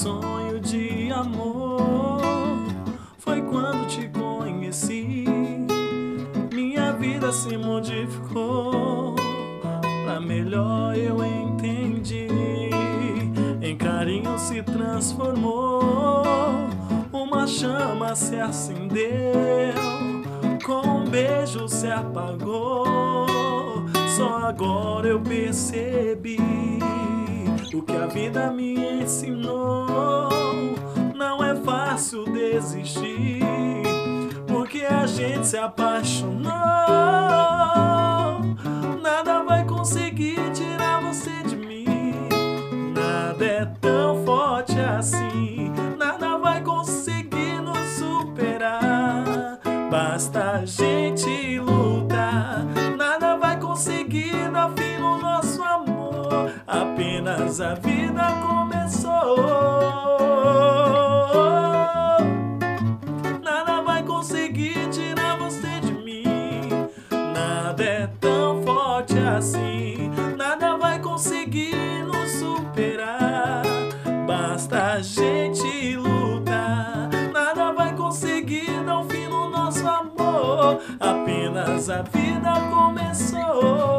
sonho de amor foi quando te conheci. Minha vida se modificou, pra melhor eu entendi. Em carinho se transformou, uma chama se acendeu, com um beijo se apagou. Só agora eu percebi o que a vida me ensinou. Não é fácil desistir, porque a gente se apaixonou. Nada vai conseguir tirar você de mim, nada é tão forte assim. Nada vai conseguir nos superar, basta a gente lutar. Nada vai conseguir dar fim no nosso amor, apenas a vida começou. Nada vai conseguir tirar você de mim, nada é tão forte assim. Nada vai conseguir nos superar, basta a gente lutar. Nada vai conseguir dar um fim no nosso amor, apenas a vida começou.